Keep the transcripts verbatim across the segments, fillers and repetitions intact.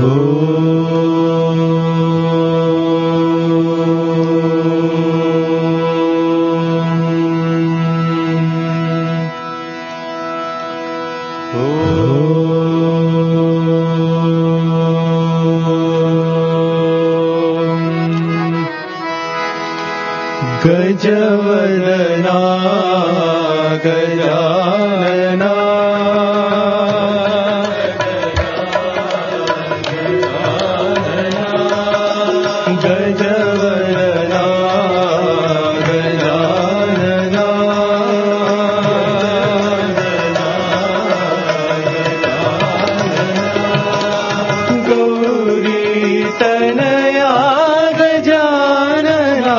गजवदना गजानना गजवदना गजानना गौरी तनया गजानना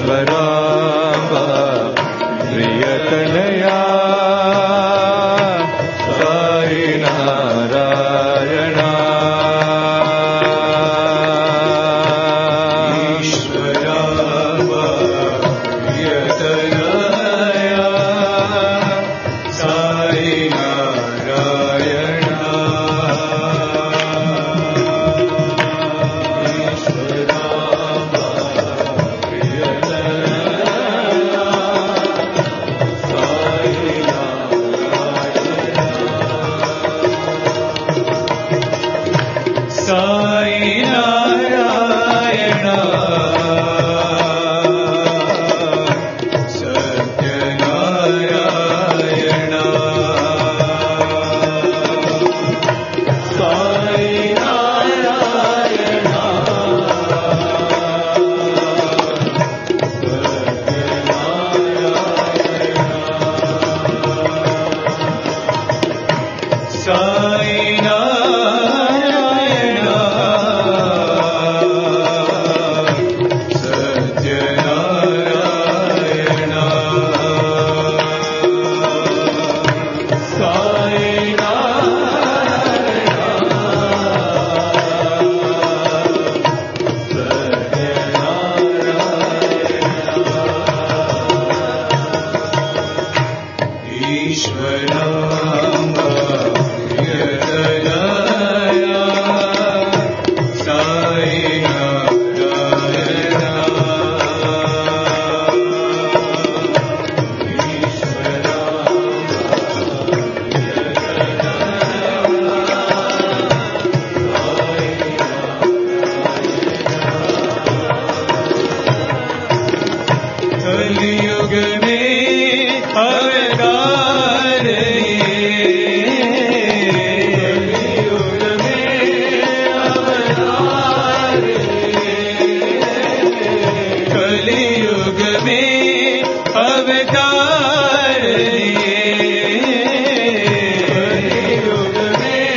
ईश्वराम्बा प्रियतनया साई नारायणा ईश्वराम्बा प्रियतनया साई नारायणा ईश्वराम्बा साई नारायण सत्यनारायण साई नारायण सत्यनारायण साई नारायण सत्यनारायण साई नारायण ईश्वराम्बा प्रियतनया साई नारायण कलियुग में अवतार कलियुग में अवतार कलियुग में अवतार कलियुग में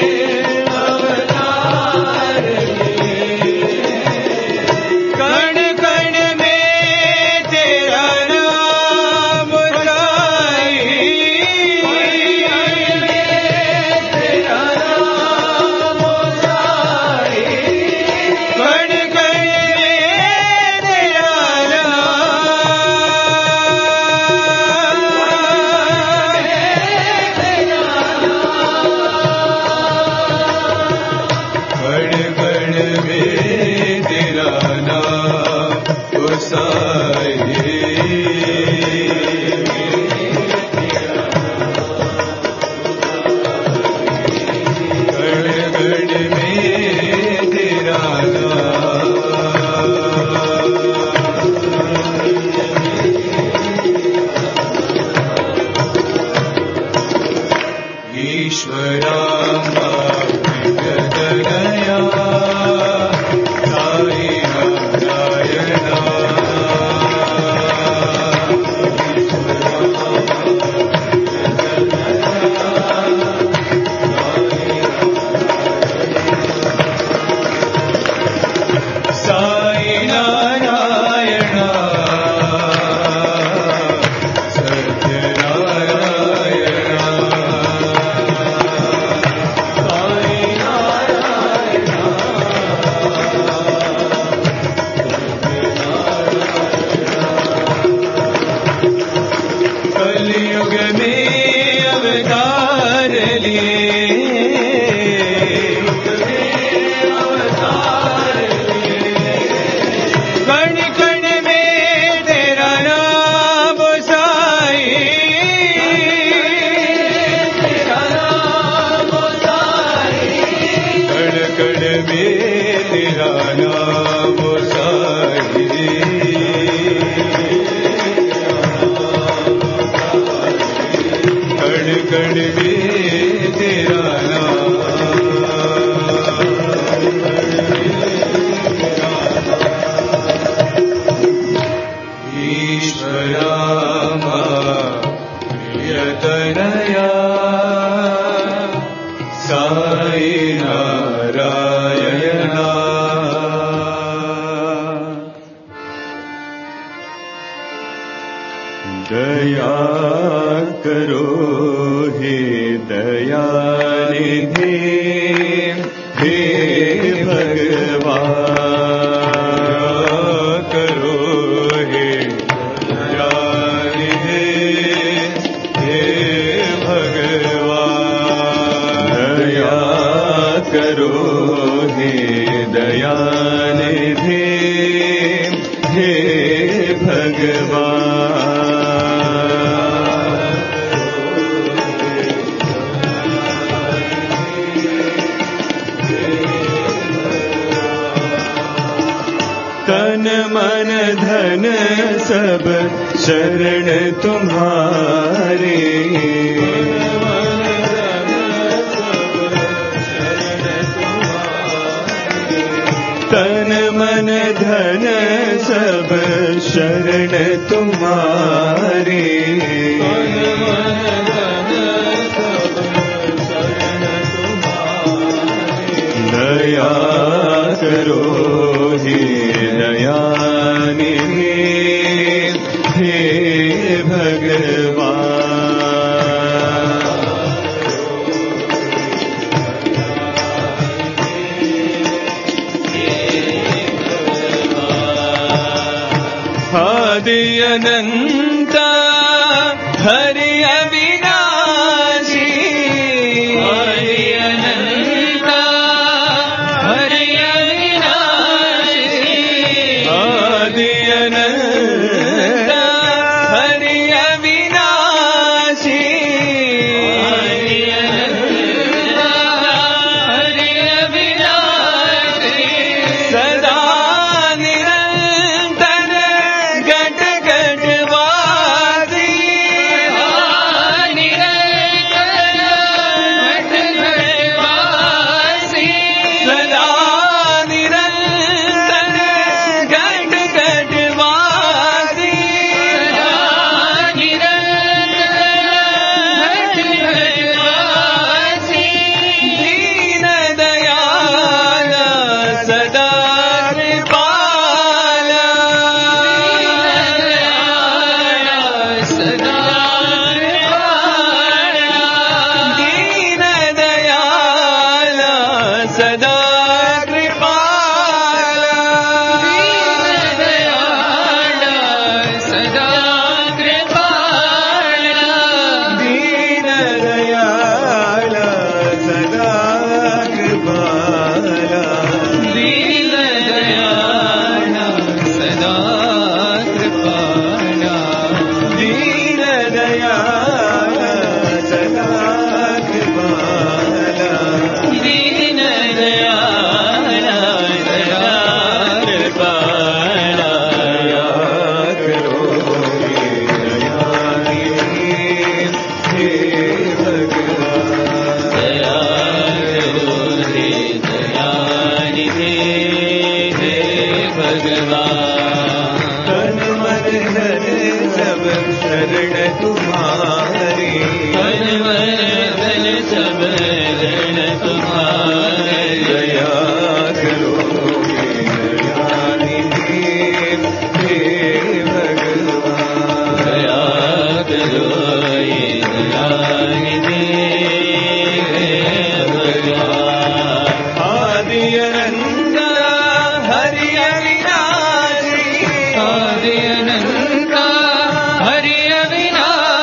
अवतार कण कण में तेरा नाम साई तेरा नाम साई कण कण में तेरा नाम दया करो हे दयानिधि हे भगवान करो हे दयानिधि हे भगवान दया करो हे दयानिधि हे भगवान तन मन धन सब शरण तुम्हारे तन मन धन सब शरण तुम्हारे दया करो हे दयानिधि हे भगवान आदि अनंत हरि अविनाशी आदि अनंत हरि अविनाशी आदि अनंत हरि अविनाशी आदि अनंत हरि अविनाशी सदा हरि अविनाशी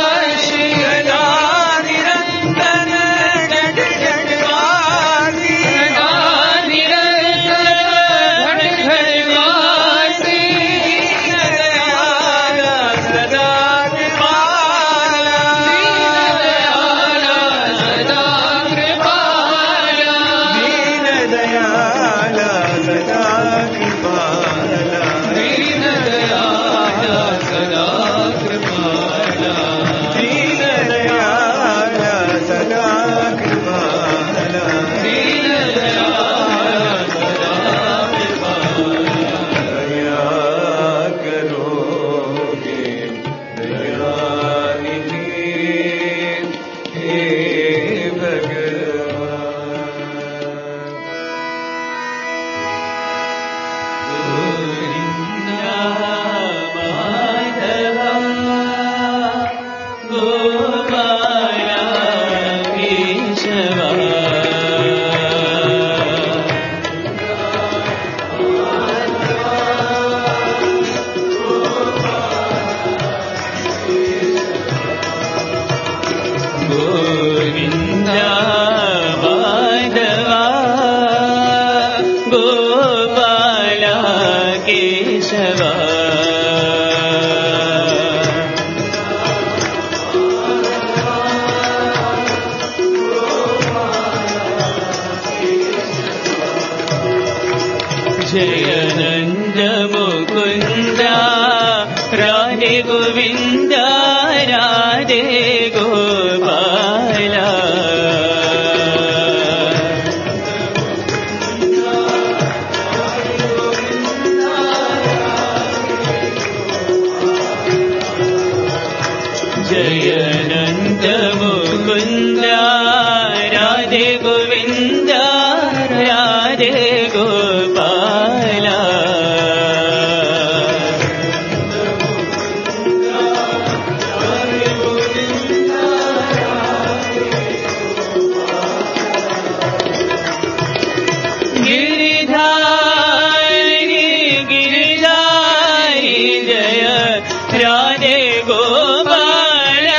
राधे गोविंद राधे गोपाला जय नंद मुकुंद राधे गोविंद राधे गोपाला गिरिधारी गिरिधारी जय राधे गोपाला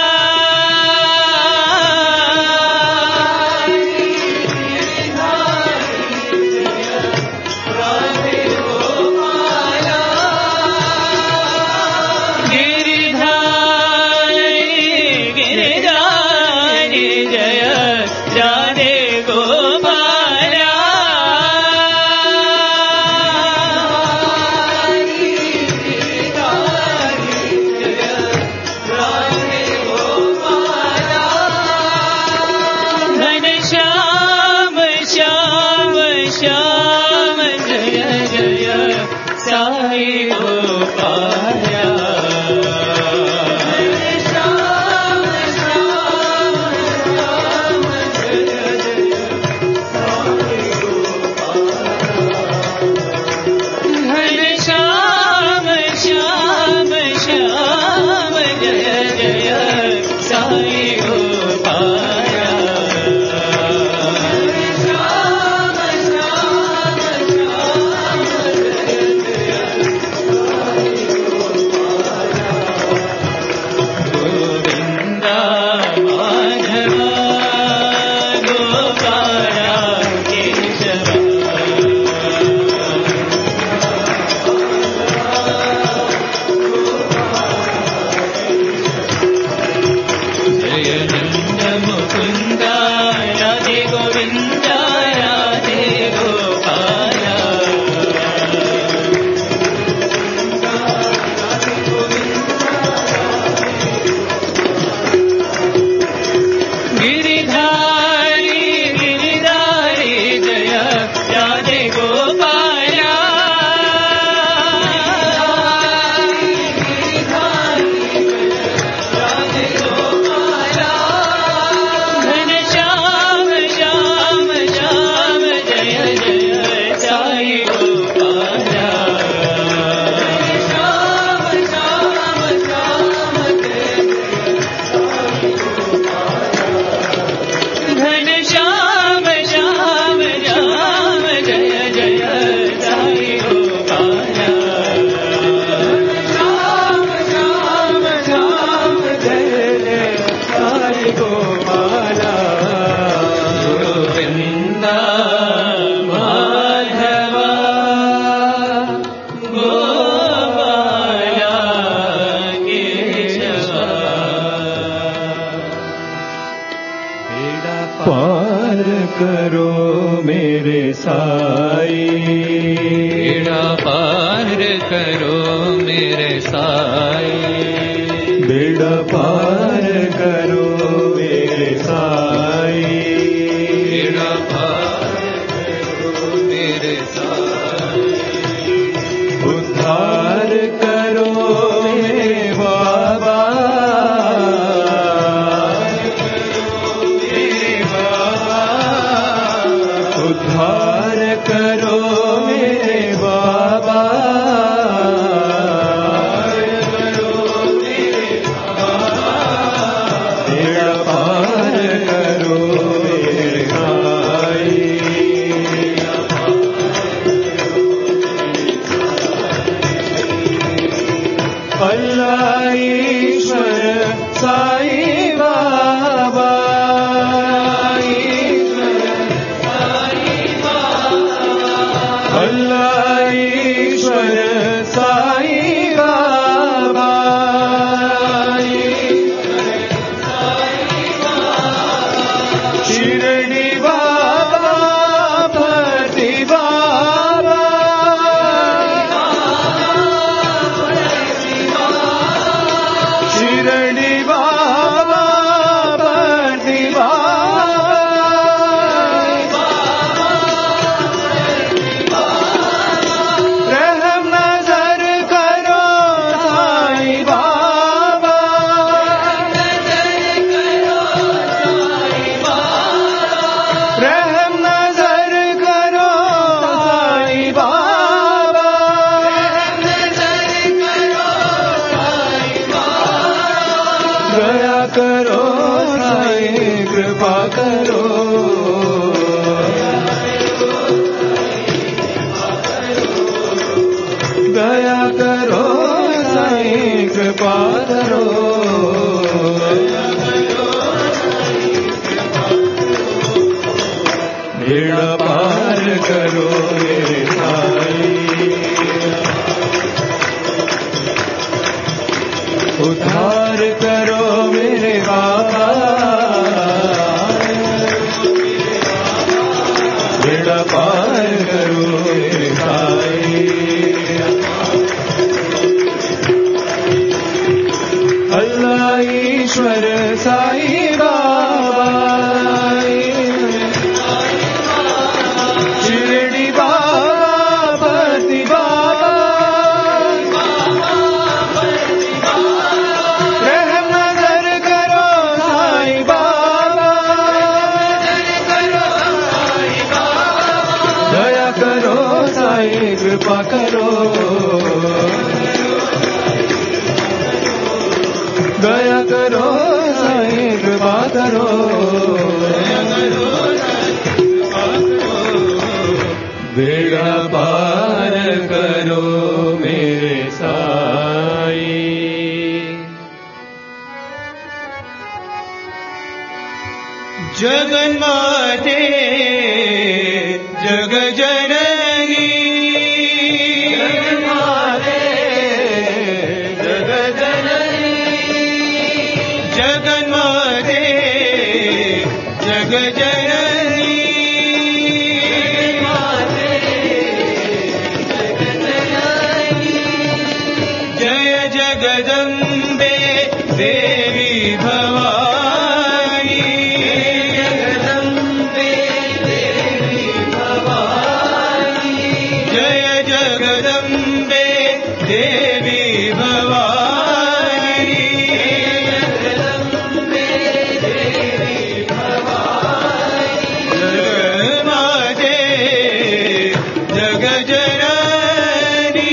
पार करो मेरे साई, बेड़ा पार करो मेरे साई, बेड़ा पार करो मेरे साई, बेड़ा पार करो मेरे साई, उद्धार करो मेरे बाबा, उद्धार करो मेरे बाबा, बेड़ा पार करो मेरे साई, अल्लाह ईश्वर साई बाबा, अल्लाह ईश्वर साई बाबा, शिरडी बाबा भक्ति बाबा, कृपा करो बेड़ा पार करो मेरे साईं उद्धार करो मेरे बाबा बेड़ा पार करो मेरे साईं अल्लाह ईश्वर साईं बाबा शिरडी बाबा पति बाबा रहम नजर करो साईं बाबा दया करो साईं कृपा करो दया करो साईं कृपा करो बेड़ा पार करो मेरे साईं जगन्माते जग जननी जगन्माते जग जननी जगन्माते जग जननी जय जगदम्बे देवी भवानी जगदम्बे देवी भवानी जय जगदम्बे देवी भवानी जगदम्बे देवी भवानी जगन्माते जग जननी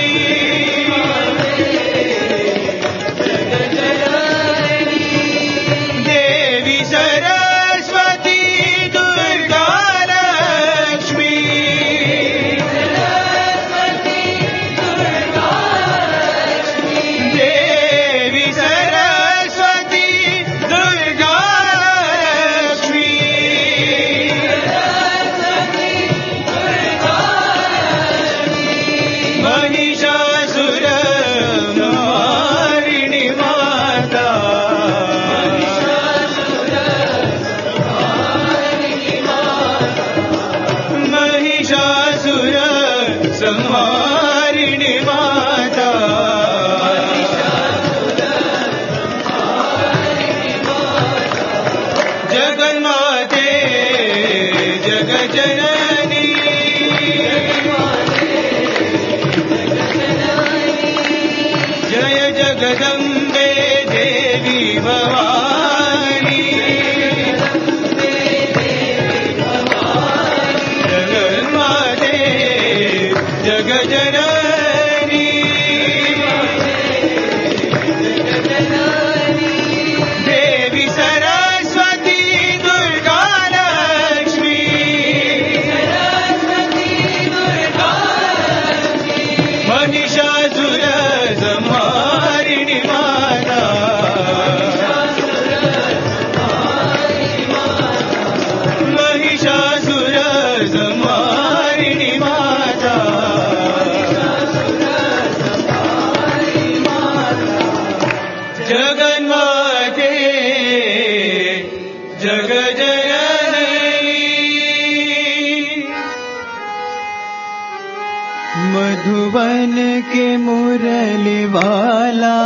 देवी सरस्वती दुर्गा लक्ष्मी देवी सरस्वती दुर्गा लक्ष्मी महिषासुर मारिणी माता महिषासुर संहारिणी माता जगन्माते जग जननी जय जगदम्बे देवी भवानी जगन्माते जग जननी देवी सरस्वती दुर्गा लक्ष्मी महिषासुर संहारिणी माता महिषासुर संहारिणी माता जगन्माते जग जननी मधुबन के मुरली वाला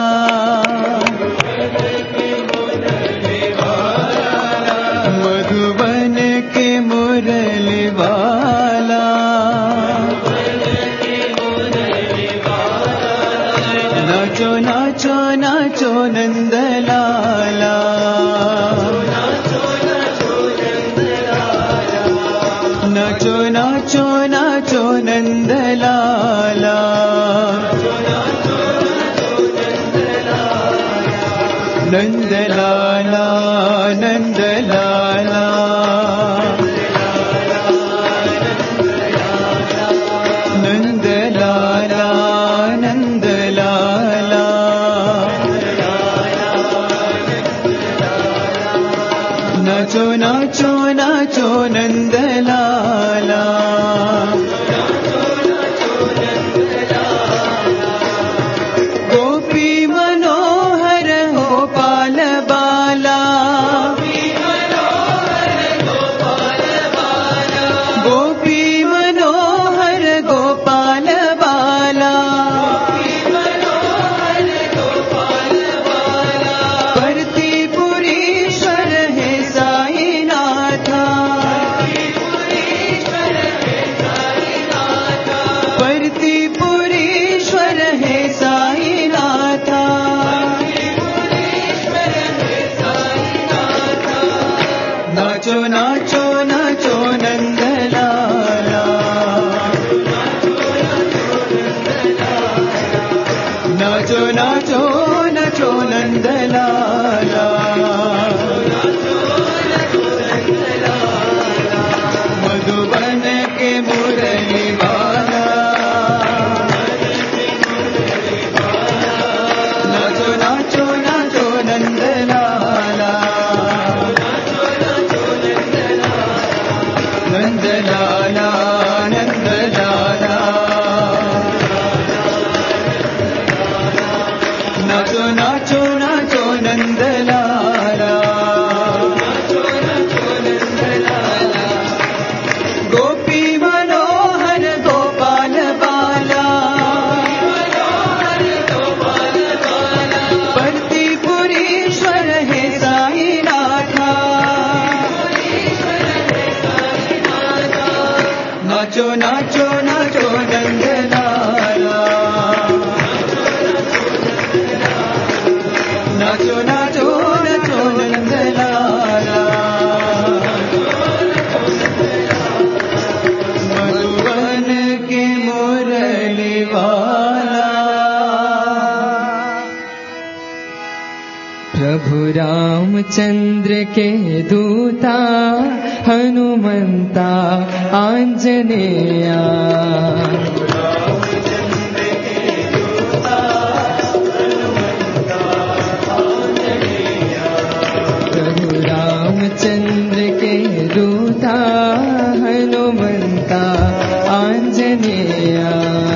मधुबन के मुरली वाला नाचो नाचो नाचो नंदलाला नाचो नाचो नाचो नंदलाला नंदलाला नंदलाला नंदलाला नंदलाला नाचो नाचो नंदलाला मधुबन के मुरली वाला नाचो नाचो नाचो नंदलाला नंदलाला नंदलाला नाचो नाचो नाचो नंदलाला गोपी मनोहर गोपाल बाला परतीपुरीश्वर हे साईनाथा नाचो नाचो नाचो नंदलाला नाचो नाचो नाचो नंदलाला मधुबन के मुरली वाला प्रभु रामचंद्र के दूता हनुमंता आंजनेया प्रभु रामचंद्र के दूता हनुमंता आंजनेया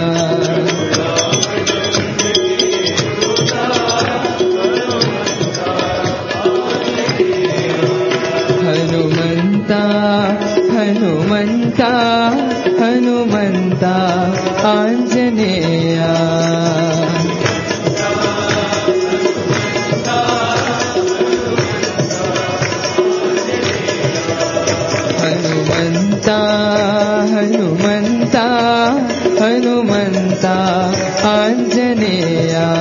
हनुमंता हनुमंता हनुमंता आंजनेया हनुमंता हनुमंता हनुमंता आंजनेया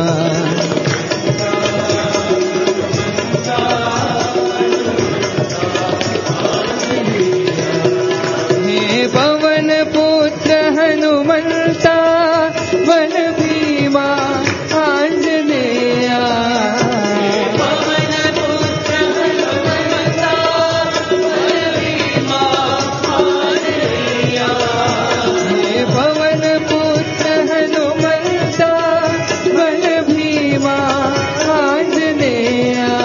पवन पुत्र हनुमंता बल भीमा आंजनेया पवन पुत्र हनुमंता बल भीमा आंजनेया पवन पुत्र हनुमंता बल भीमा आंजनेया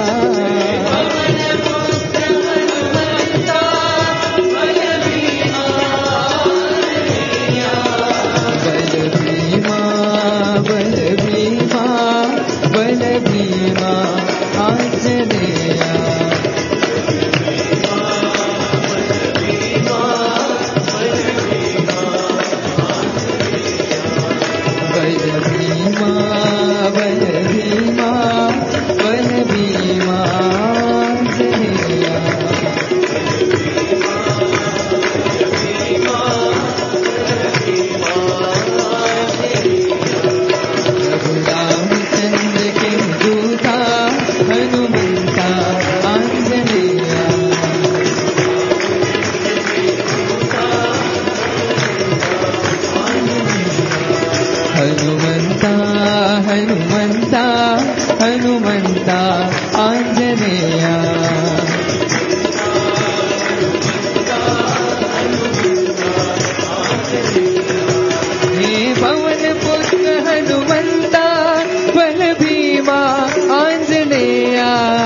बल भीमा बल भीमा आंजनेया बल भीमा बल भीमा बल भीमा आंजनेया प्रभु रामचंद्र के दूता हनुमंता आंजनेया हनुमंता हनुमंता हनुमंता आंजनेया हे पवन पुत्र हनुमंता बल भीमा आंजनेया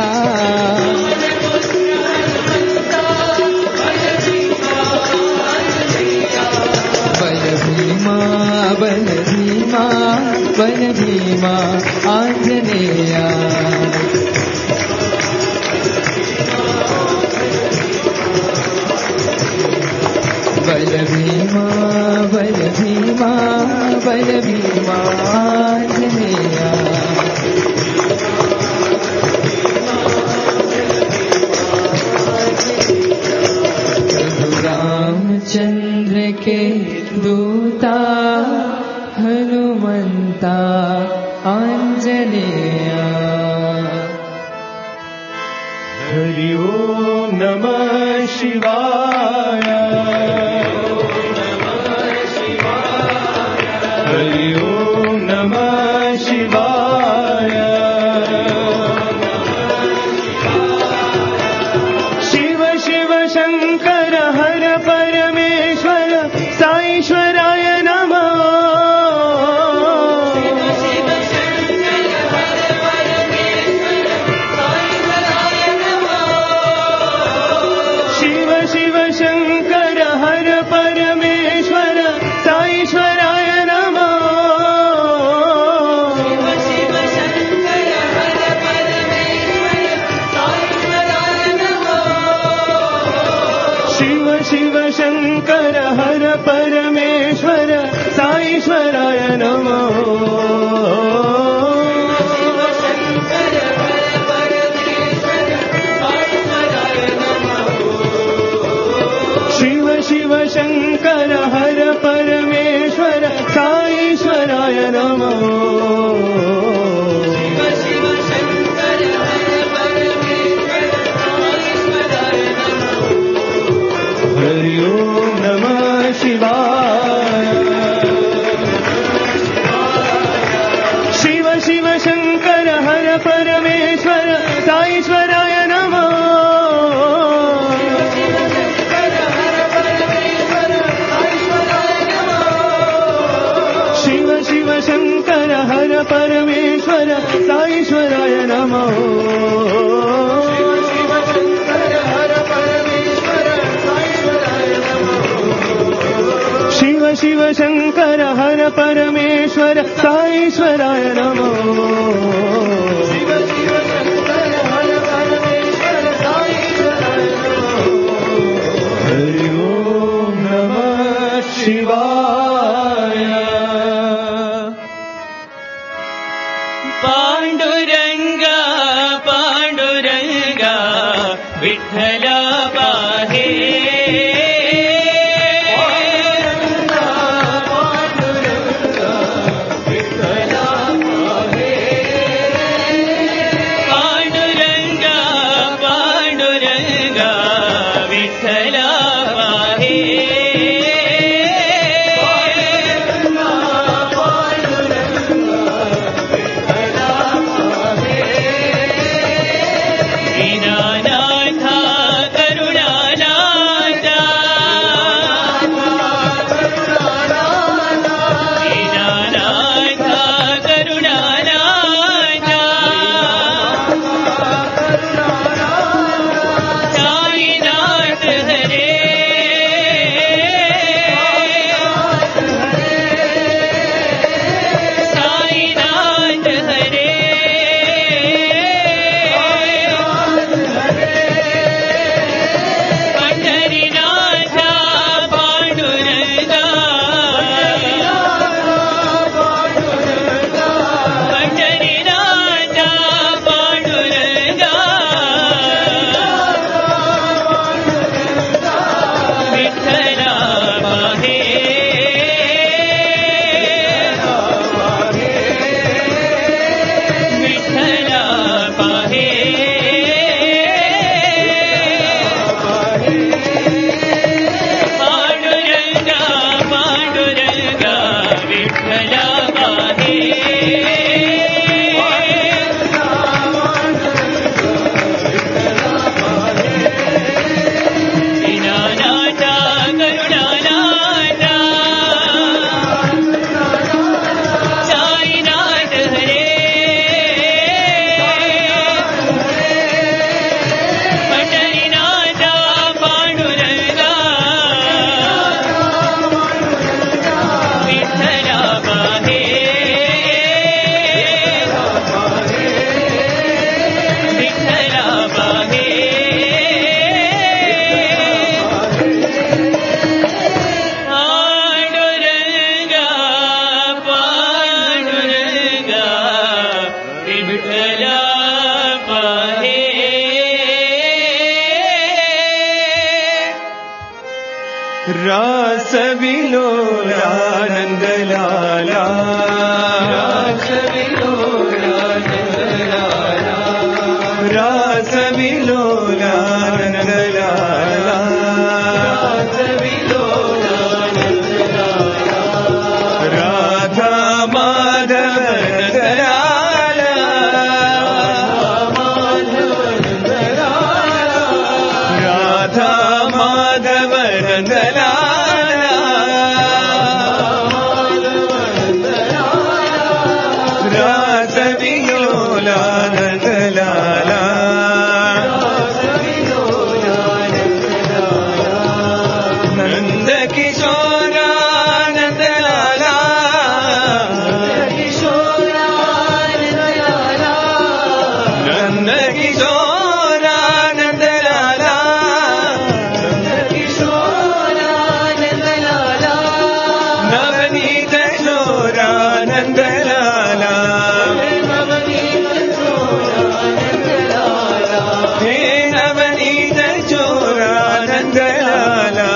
बल भीमा बल भीमा बल भीमा आंजनेया बल भीमा बल भीमा बल भीमा आंजनेया प्रभु रामचंद्र के दूता हनुमंता आंजनेया हरि ओम नमः शिवाय हरि ओम नमः शिवाय शिवाय शिव शिव शंकर हर परमेश्वर साईश्वराय नमः शिव शिव शंकर हर परमेश्वर साईश्वराय नमः शिव शिव शंकर हर परमेश्वर साईश्वराय नमः शिव शिव शंकर हर परमेश्वर साईश्वराय नमः हरि ओम नमः शिवाय शिव शिव शंकर हर परमेश्वर साईश्वराय नमः शिव शिव शंकर हर परमेश्वर साईश्वराय नमः शिव शिव शंकर हर परमेश्वर साईश्वराय नमः हरि ओम नमः शिवाय पांडुरंगा पांडुरंगा विठ्ठला पाहे पांडुरंगा पांडुरंगा विठ्ठला पाहे दीनानाथा करुणानाथा दीनानाथा करुणानाथा साईनाथ हरे साईनाथ हरे पंढरीनाथा पांडुरंगा पंढरीनाथा पांडुरंगा विठ्ठला पाहे विठ्ठला पाहे पांडुरंगा पांडुरंगा विठ्ठला पाहे दीनानाथा करुणानाथा साईनाथ हरे पंढरीनाथा पांडुरंगा विठ्ठला पाहे विठ्ठला पाहे पांडुरंगा पांडुरंगा विठ्ठला पाहे रास विलोलानंद लाला रास विलोलानंद लाला रास विलोलानंद लाला रास विलोलानंद लाला राधा माधव नंद लाला विलोला नंद लाला नंद किशोरा नंद लाला नंद किशोरा नंद लाला नवनीत शोरा नंद लाला हे नवनीत शोरा नंद लाला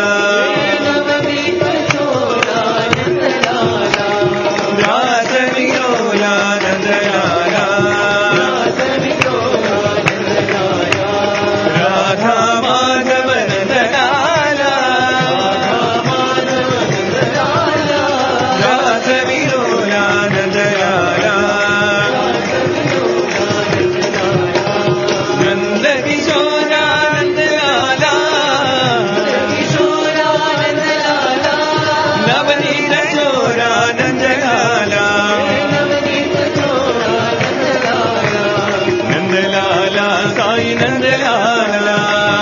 रास विलोला नंद लाला राधा माधव नंद लाला रास विलोला नंद लाला नंद किशोरा नंद लाला नवनीत शोरा नंद लाला नंद लाला साई नंद लाला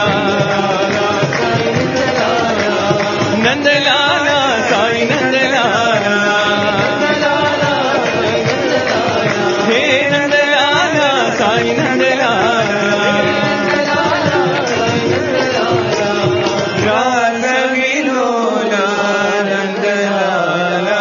नंद लाला साई नंद लाला हे नंद लाला साई नंद लाला रास विलोला नंद लाला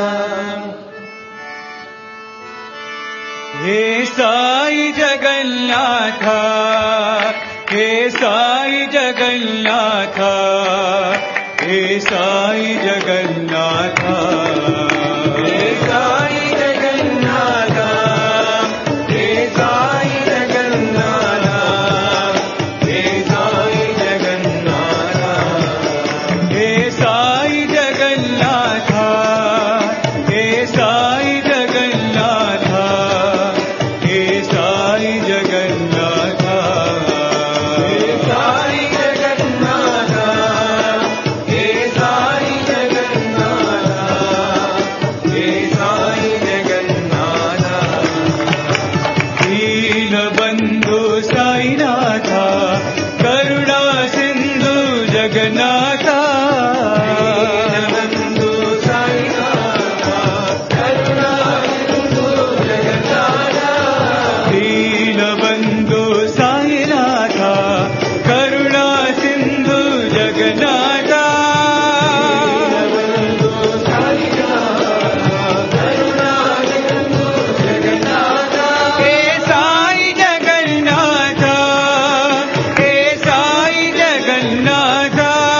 हे साई जगन्नाथ हे साई जगन्नाथ हे साई जगन्नाथ हे साई जगन्नाथ हे साई जगन्नाथ हे साई जगन्नाथ हे साई जगन्नाथ हे साई जगन्नाथ हे साई जगन्नाथ हे साई जगन्नाथ हे साई जगन्नाथ हे साई जगन्नाथ दीनबन्धु साईनाथ करुणा सिन्धु जगन्नाथ दीनबन्धु साईनाथ करुणा सिन्धु जगन्नाथ दीनबन्धु साईनाथ करुणा सिन्धु जगन्नाथ हे साई जगन्नाथ हे साई जगन्नाथ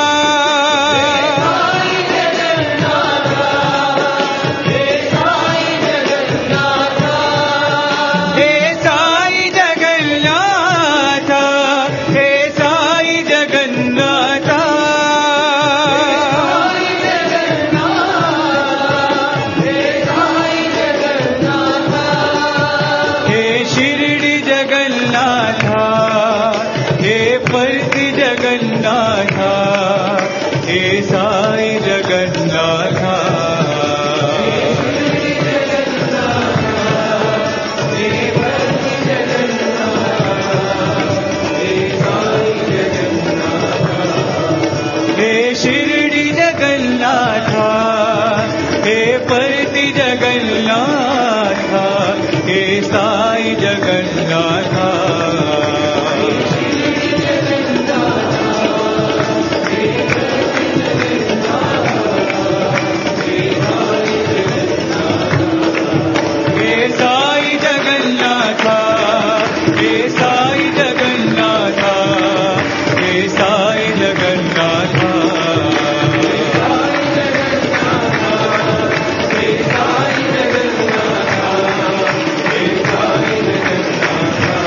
हे साई जगन्नाथ हे साई जगन्नाथ हे शिरडी जगन्नाथ हे परती जगन्नाथ हे साई जगन्नाथ हे शिरडी जगन्नाथ हे परती जगन्नाथ हे साई जगन्नाथ हे साई जगन्नाथ हे साई जगन्नाथ हे साई जगन्नाथ हे साई जगन्नाथ हे साई जगन्नाथ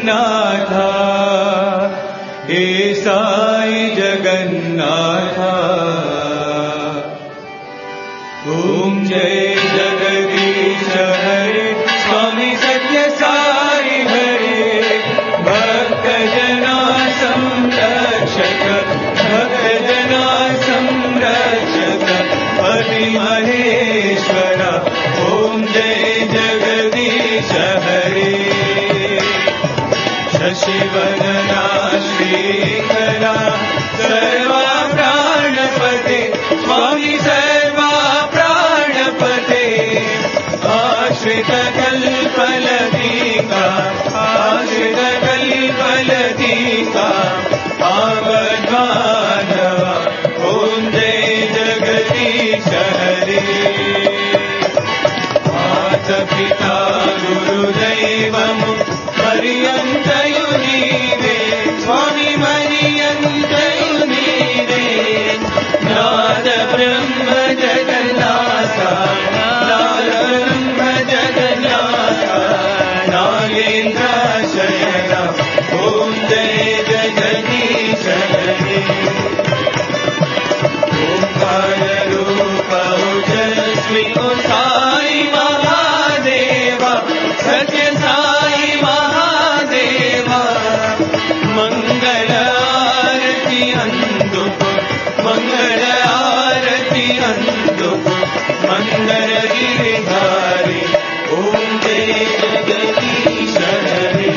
जगन्नाथ हे साई जगन्नाथ ओम जय जगदीश हरे स्वामी सत्य साई हरे भक्त जना संरक्षक भक्त जना संरक्षक पति महेश्वर ओम जय जगदीश हरे शशिवदना श्रीकरा सर्वा प्राणपते स्वामी सर्वा प्राणपते आश्रित कल्पलतिका आश्रित कल्पलतिका आवद्बान्धवा ओम जय जगदीश हरे माता पिता गुरुदैवम् पर्यन्तयु नीवे स्वामी मर्यन्तयु नीवे नाद ब्रह्म जगन्नाथ नाद ब्रह्म जगन्नाथ नागेन्द्र शयन ओम जय जगदीश हरे ओंकार रूप ओजस्वी ओ साई महादेवा सत्य साई महादेवा मंगल आरती अंदुको मंगल आरती अंदुको मंगल गिरिधारी ओम जय जगदीश हरे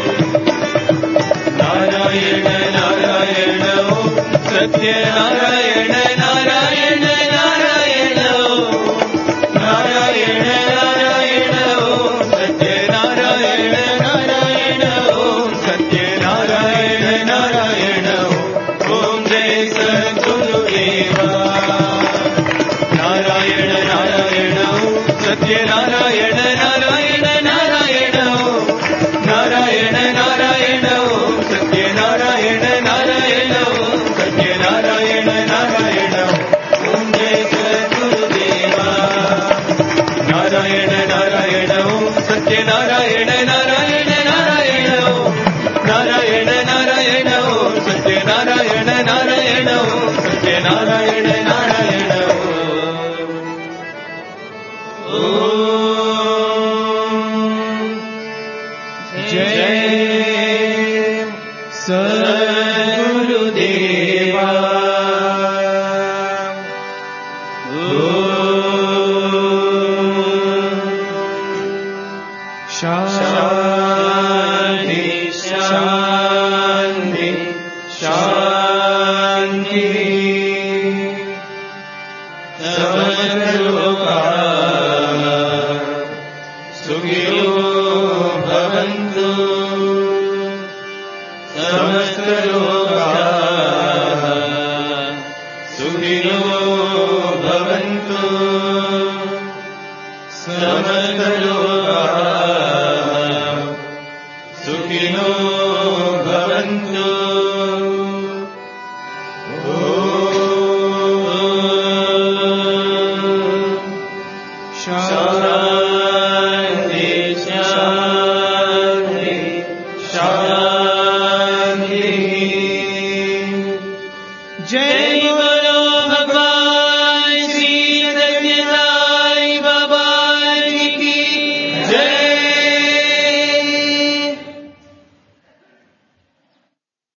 नारायण नारायण ओम सत्य नारायण नारायण नारायण नारायण नारायण ओम सत्य नारायण नारायण ओम सत्य नारायण नारायण ओम जय सद्गुरुदेवा नारायण नारायण ओम सत्य नारायण नारायण नारायण नारायण नारायण ओम सत्य नारायण नारायण ओम सत्य नारायण नारायण ओम जय सद्गुरुदेवा नारायण नारायण ओम सत्य नारायण नारायण नारायण नारायण नारायण ओम सत्य नारायण नारायण ओम सत्य नारायण नारायण जय सद्गुरुदेवा शांति शांति शांति समस्त लोकाः सुखिनो भवन्तु समस्त लोकाः सुखिनो भवन्तु समस्त लोकाः सुखिनो भवन्तु शांति